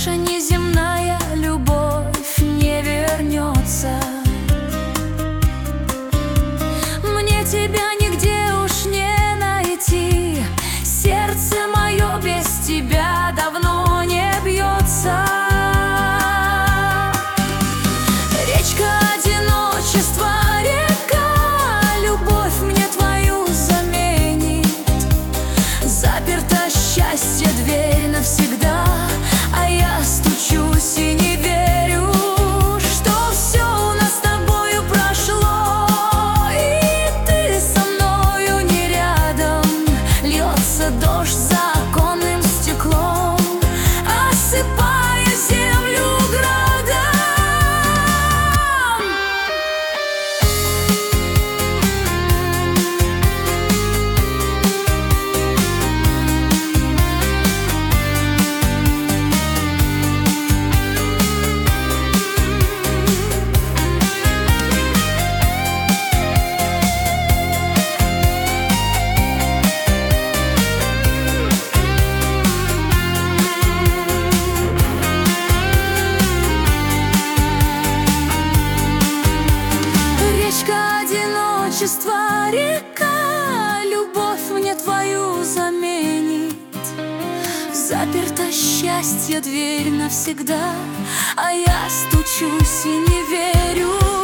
наша неземная любовь не вернется. Мне тебя нигде уж не найти, сердце мое без тебя давно не бьется. Речка одиночества, река, любовь мне твою заменит. Заперто счастье, дверь навсегда, а я стучусь и не верю, что все у нас с тобою прошло. И ты со мною не рядом, льется дождь за оконным стеклом, осыпая землю градом. Речка одиночества, река, любовь мне твою заменит. Заперто счастье, дверь навсегда, а я стучусь и не верю.